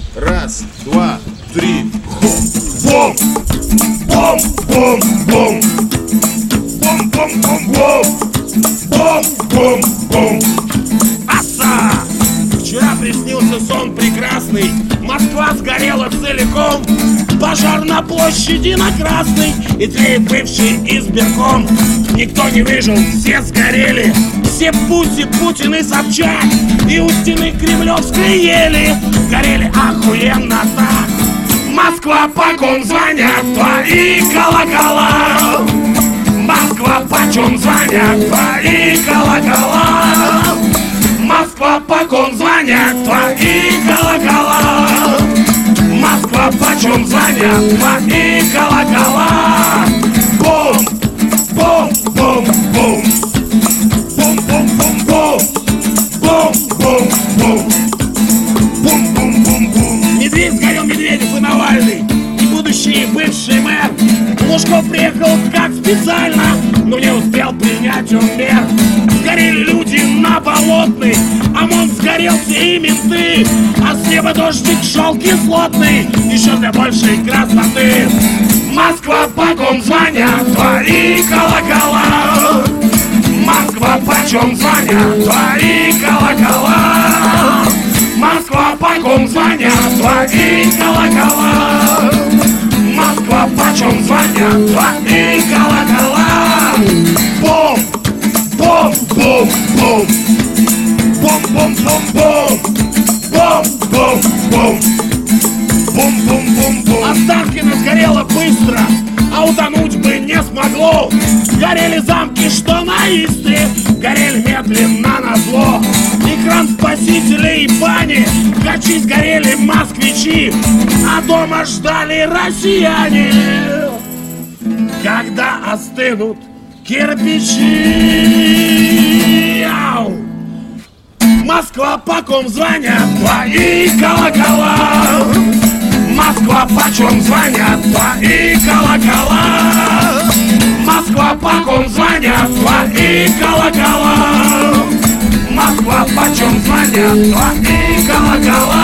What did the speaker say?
Раз, два, три, Бом! Бом! Бом! Бом! Бом! Бом! Бом! Бом! Бом! Бом! Бом! Аса! Вчера приснился сон прекрасный. Москва сгорела целиком. Пожар на площади на Красной. И тлеет бывший избирком. Никто не выжил, все сгорели. Все Путин и Собчак. И у стены Кремлевской ели. Горели охуенно так. Москва, почем звонят твои колокола? Москва, почем звонят твои колокола? Москва, почем звонят твои колокола? Москва, почем звонят твои колокола? Бом! Бом! Бом! Бом! Бом! Бом! Бом! Бом! Бом! Бом! Бом! Бум, бум, бум, бум. Медведь сгорел, Медведев и Навальный. И будущий, и бывший мэр. Лужков приехал как специально, но не успел принять он мер. Сгорели люди на Болотной, ОМОН сгорел, все и менты. А с неба дождик шел кислотный, еще для большей красоты. Москва, почем звонят твои колокола? Москва, почем звонят твои колокола? Москва, почем звонят твои колокола? Москва, почем звонят твои колокола? Бом! Бом! Бом! Бом! Бом! Бом! Бом! Бом! Бом! Бом! Бом! Бом! Бом! Бом! Бом! Останкино сгорело быстро, а утонуть бы не смогло. Горели замки, что на Истре, горели медленно назло. Экран спасителей и бани, качи сгорели москвичи, а дома ждали россияне, когда остынут кирпичи. Ау! Москва, почем звонят твои колокола? Москва, почем звонят твои колокола? Москва, почем звонят твои колокола? Москва, почем звонят твои колокола?